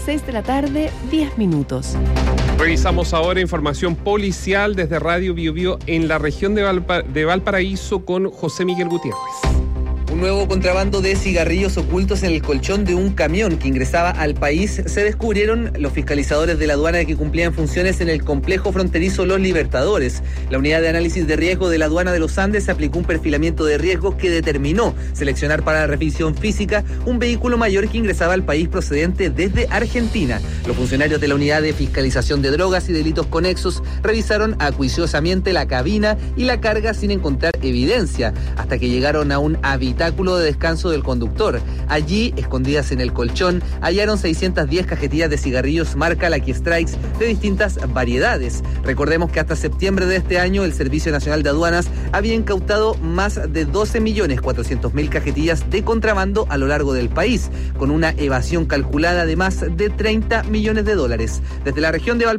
6 de la tarde, 10 minutos. Revisamos ahora información policial desde Radio Biobío en la región de Valparaíso con José Miguel Gutiérrez. Un nuevo contrabando de cigarrillos ocultos en el colchón de un camión que ingresaba al país se descubrieron los fiscalizadores de la aduana que cumplían funciones en el complejo fronterizo Los Libertadores. La unidad de análisis de riesgo de la aduana de los Andes aplicó un perfilamiento de riesgos que determinó seleccionar para la revisión física un vehículo mayor que ingresaba al país procedente desde Argentina. Los funcionarios de la unidad de fiscalización de drogas y delitos conexos revisaron acuiciosamente la cabina y la carga sin encontrar evidencia, hasta que llegaron a un habitáculo de descanso del conductor. Allí, escondidas en el colchón, hallaron 610 cajetillas de cigarrillos marca Lucky Strikes de distintas variedades. Recordemos que hasta septiembre de este año el Servicio Nacional de Aduanas había incautado más de 12.400.000 cajetillas de contrabando a lo largo del país, con una evasión calculada de más de $30 millones. Desde la región de Valparaíso,